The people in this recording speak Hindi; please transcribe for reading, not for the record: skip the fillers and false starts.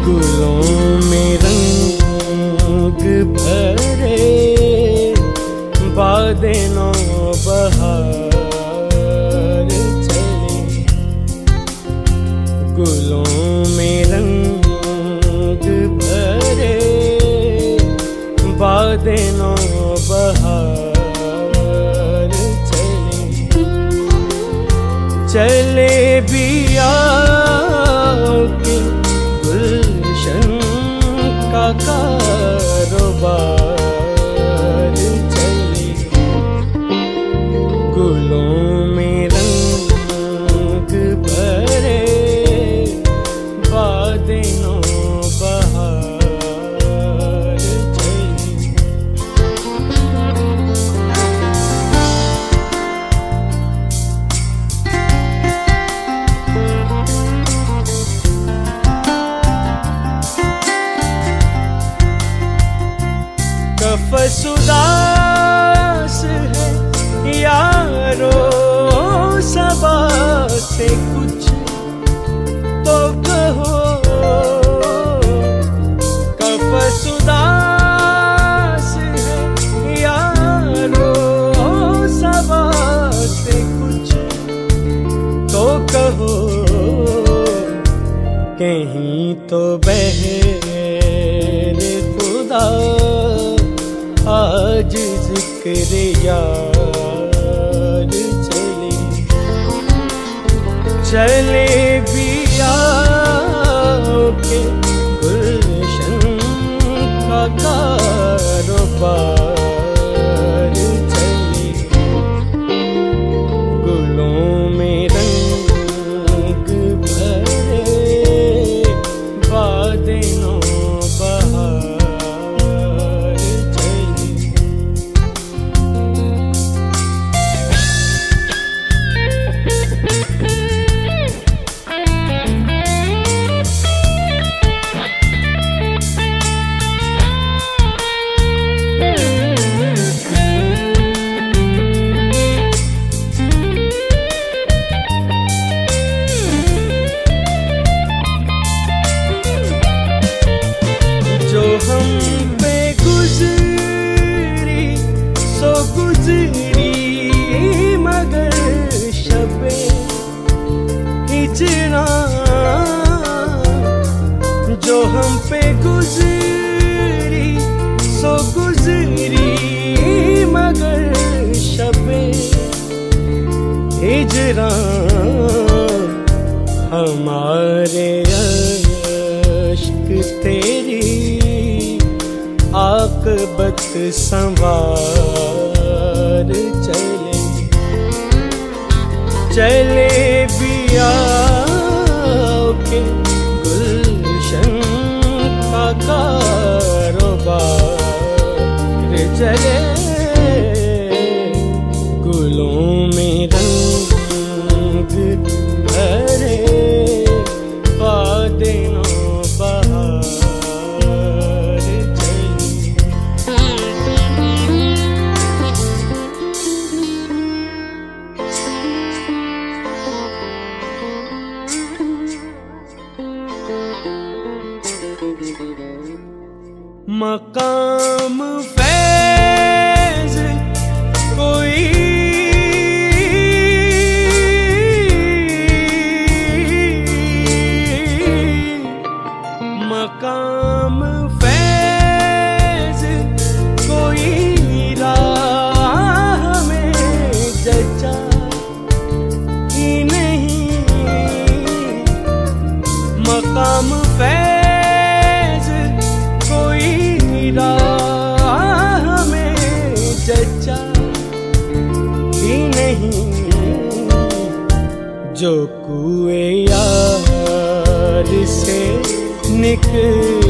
गुलों में रंग भरे बादे नौ बहार चले। गुलों में रंग भरे बादे नौ बहार चले। चले बिया के गुलशन का कारोबार चले। गुलों में रंग भरे बादे नौ बहार चले। कफसुदास है यारो सबा से कुछ तो कहो। कफसुदास है यारो सबा से कुछ तो कहो। कहीं तो बहरे खुदा आज जिक्र यार चले। चले बिया के गुलशन का कारोबार चले। गुलों में रंग भरे बादे नौ बहार चले। जो हम पे गुजरी सो गुजरी मगर शबे हिजरा। जो हम पे गुजरी सो गुजरी मगर शबे हिजरा। हमारे अश्क तेरी आकबत संवार चले। चले बिया के गुलशन का कारोबार चले। गुलों में रंग भरे बादे नौ बहार चले। मकाम फैज कोई मकाम फैज कोई राह में जचा ही नहीं। मकाम फैज कोई राह में जचा ही नहीं। जो कुए यार से निकल